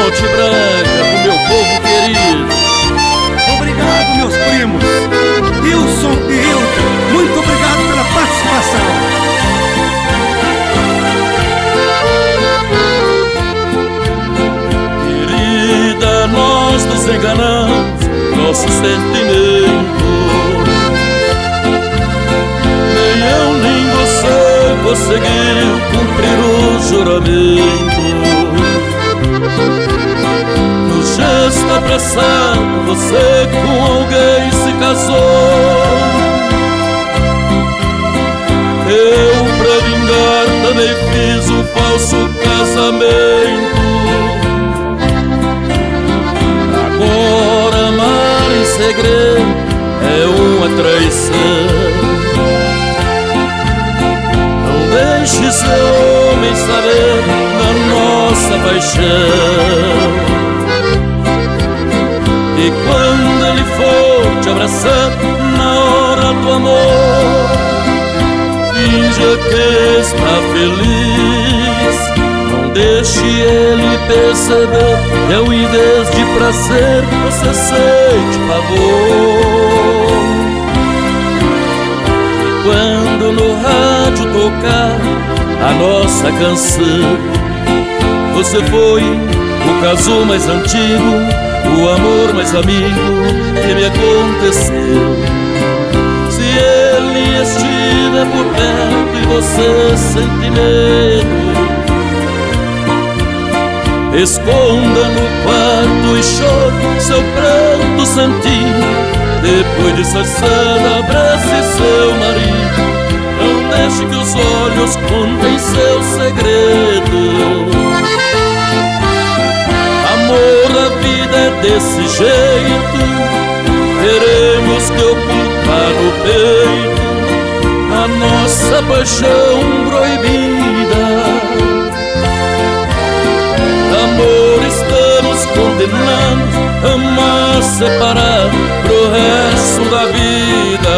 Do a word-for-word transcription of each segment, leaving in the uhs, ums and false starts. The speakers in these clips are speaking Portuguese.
Monte Branca, pro meu povo querido. Obrigado, meus primos, Wilson e Hilton, muito obrigado pela participação. Querida, nós nos enganamos, nosso sentimento. Nem eu nem você conseguiu cumprir o juramento. No gesto apressado, você com alguém se casou. Eu, pra vingar, também fiz um falso casamento. Agora amar em segredo é uma traição. Não deixe seu homem saber da nossa paixão. E quando ele for te abraçar na hora do amor, finja que está feliz. Não deixe ele perceber que ao invés de prazer você sente pavor. E quando no rádio tocar a nossa canção, você foi o caso mais antigo, o amor mais amigo que me aconteceu. Se ele estiver por perto e você sente medo, esconda no quarto e chore seu pranto sentir. Depois de saciada, abrace seu marido. Não deixe que os olhos contem seu segredo. Amor, a vida é desse jeito. Teremos que ocultar no peito a nossa paixão proibida. Amor, estamos condenados a amar separar pro resto da vida.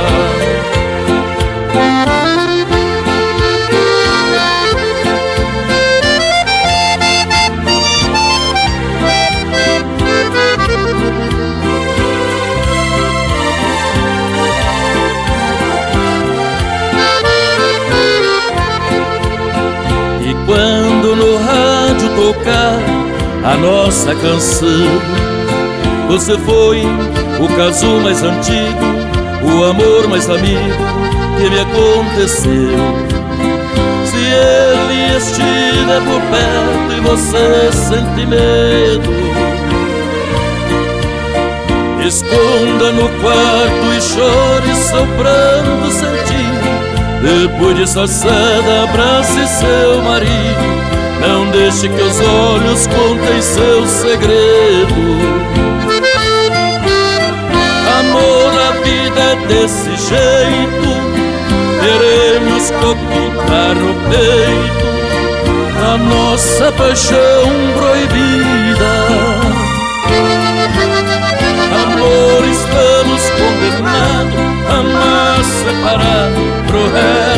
Quando no rádio tocar a nossa canção, você foi o caso mais antigo, o amor mais amigo que me aconteceu. Se ele estiver por perto e você sente medo, esconda no quarto e chore seu pranto sentir. Depois de saciada, abrace seu marido. Não deixe que os olhos contem seu segredo. Amor, a vida é desse jeito. Teremos que ocultar no peito a nossa paixão proibida. Amor, estamos condenados a amar separado pro resto